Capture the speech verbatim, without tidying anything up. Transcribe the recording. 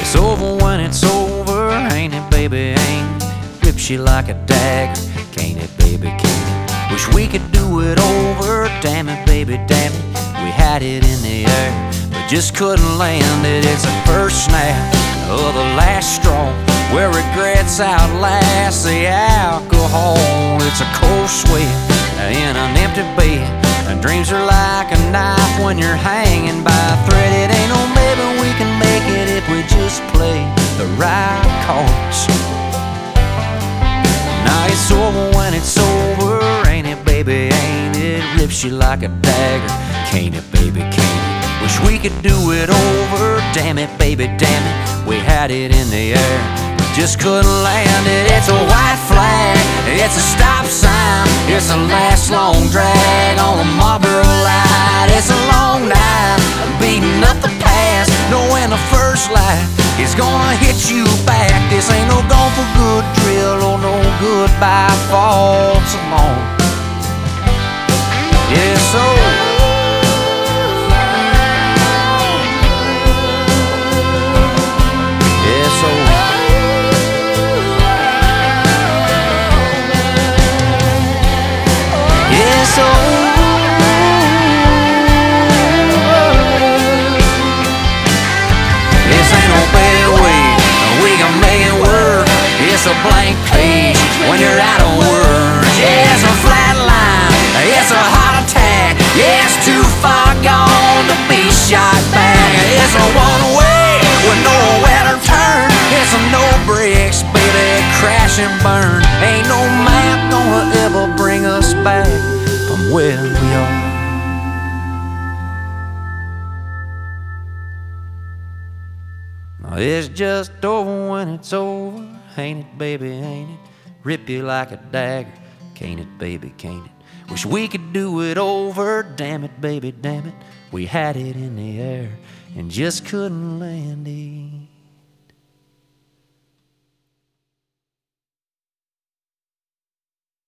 It's over when it's over, ain't it, baby, ain't it? Rips you like a dagger, can't it, baby, can't it? Wish we could do it over, damn it, baby, damn it. We had it in the air, but just couldn't land it. It's the first snap of the last straw, where regrets outlast the alcohol. It's a cold sweat in an empty bed, and dreams are like a knife when you're hanging by a thread. It ain't no maybe we can make it if we just play the right cards. Now it's over when it's over, ain't it, baby, ain't it? Rips you like a dagger, can't it, baby, can't it? Wish we could do it over, damn it, baby, damn it. We had it in the air, we just couldn't land it. It's a white flag, it's a stop sign, it's a last long drag on the Marlboro Light. It's a long night, beating up the past, knowing the first light is gonna hit you back. This ain't no gone for good drill or no goodbye false alarm. Yeah, so yeah, so yeah, so this ain't no better way we can make it work. It's a blank page when you're out of words. Yeah, it's a flat line, it's a heart attack. Yeah, it's too far gone to be shot back. It's a one way with nowhere to turn. It's a no brakes, baby, crash and burn. Ain't no map gonna ever bring us back from where we are. It's just over when it's over, ain't it, baby, ain't it? Rip you like a dagger, can't it, baby, can't it? Wish we could do it over, damn it, baby, damn it. We had it in the air and just couldn't land it.